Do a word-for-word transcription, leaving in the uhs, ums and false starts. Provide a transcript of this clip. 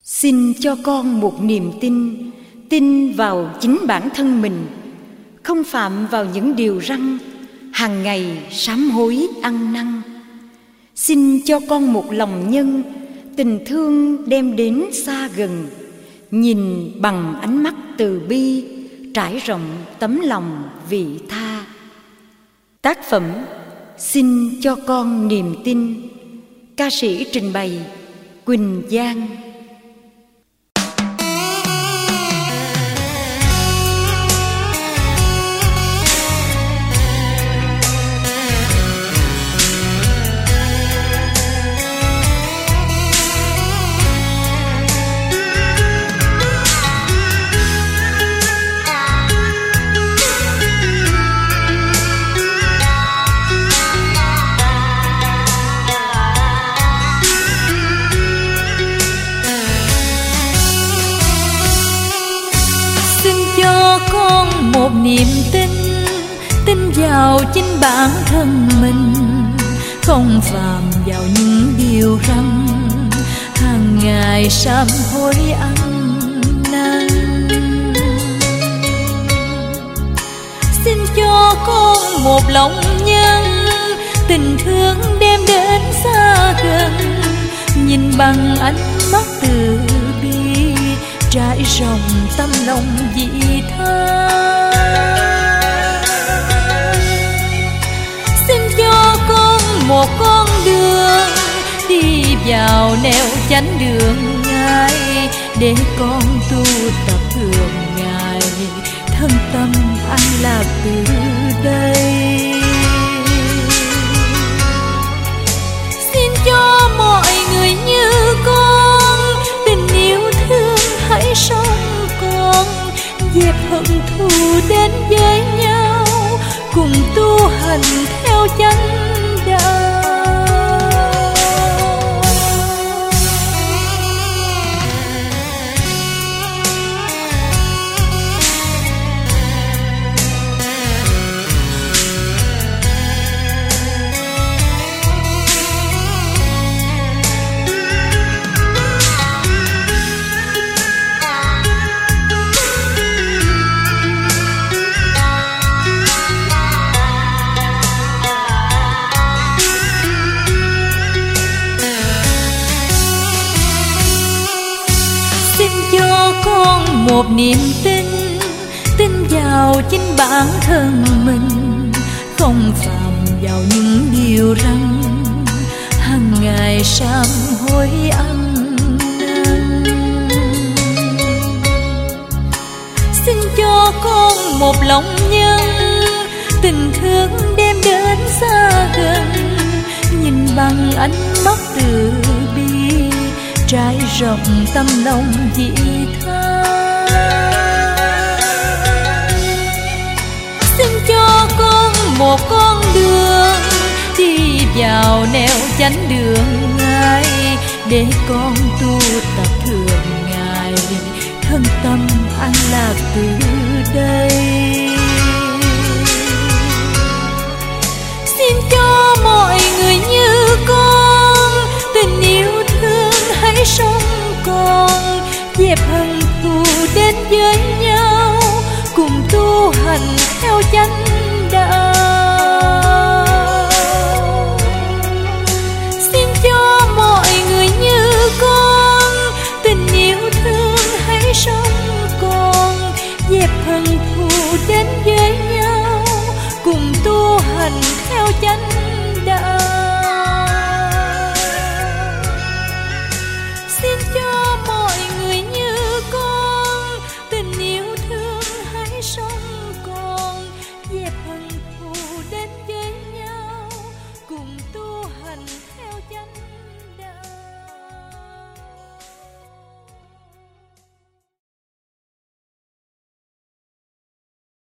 Xin cho con một niềm tin, tin vào chính bản thân mình, không phạm vào những điều răn, hàng ngày sám hối ăn năn. Xin cho con một lòng nhân, tình thương đem đến xa gần, nhìn bằng ánh mắt từ bi, trải rộng tấm lòng vị tha. Tác phẩm Xin cho con niềm tin. Ca sĩ trình bày Quỳnh Giang. Một niềm tin, tin vào chính bản thân mình, không phạm vào những điều răn, hàng ngày sám hối ăn năn. Xin cho con một lòng nhân, tình thương đem đến xa gần, nhìn bằng ánh mắt từ bi, trải rộng tâm lòng vị tha. Xin cho con một con đường, đi vào nẻo chánh đường Ngài, để con tu tập thường ngày, thân tâm an lạc từ đây. Xin cho mọi người như con, tình yêu thương hãy sống con, dẹp hận thù đến với nhau, cùng tu hành theo chánh đạo. Con một niềm tin, tin vào chính bản thân mình, không phạm vào những điều răn, hàng ngày sám hối ăn năn. Xin cho con một lòng nhân, tình thương đem đến xa gần, nhìn bằng ánh mắt từ bi, trải rộng tâm lòng vị tha. Xin cho con một con đường, đi vào nẻo chánh đường Ngài, để con tu tập thường ngày, thân tâm an lạc từ đây. Xin cho mọi người như con, tình yêu thương hãy sống con, dẹp hận thù đến với nhau, cùng tu hành theo chánh